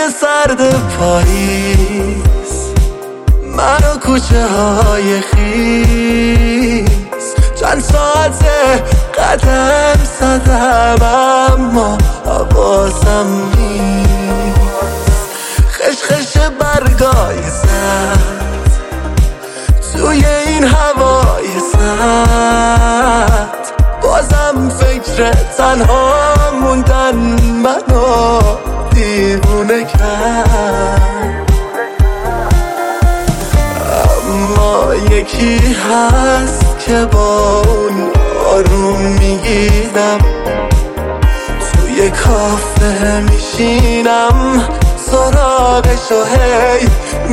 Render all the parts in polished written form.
سرد پاییز، من و کوچه های خیس، چند ساعته قدم زدم اما حواسم نیست. خشخش برگای زد توی این هوای سرد، بازم فکر تنها موندن منو دیوونه کرد. اما یکی هست که با اون آروم میگیرم، توی کافه میشینم سراغشو هی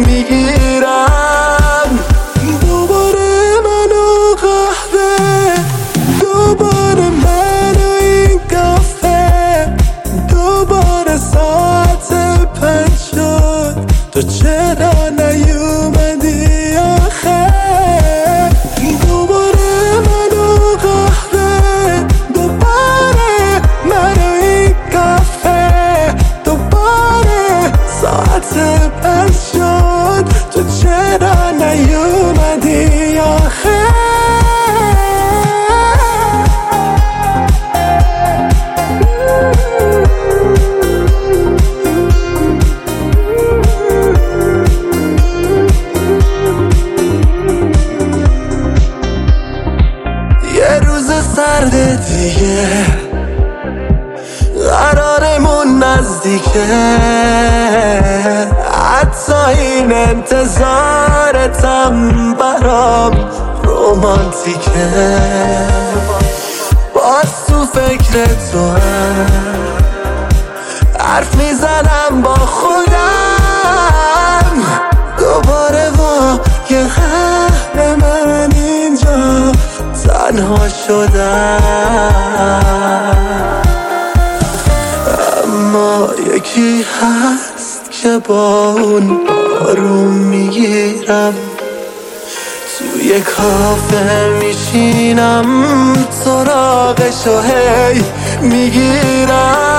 میگیرم. دوباره منو قهوه، دوباره منو این کافه، دوباره ساعت 5 شد، تو چرا نیومدی آخه؟ دوباره منو قهوه، دوباره منو این کافه، دوباره ساعت 5 شد، تو چرا نیومدی آخه؟ سرد دیگه قرارمون نزدیکه، حتی این انتظارتم برام رومانتیکه. باز تو فکر تو هم حرف میزنم با خودم، دوباره با یه قهر من اینجا تنها شدم. اما یکی هست که با اون آروم میگیرم، توی کافه میشینم سراغشو هی میگیرم.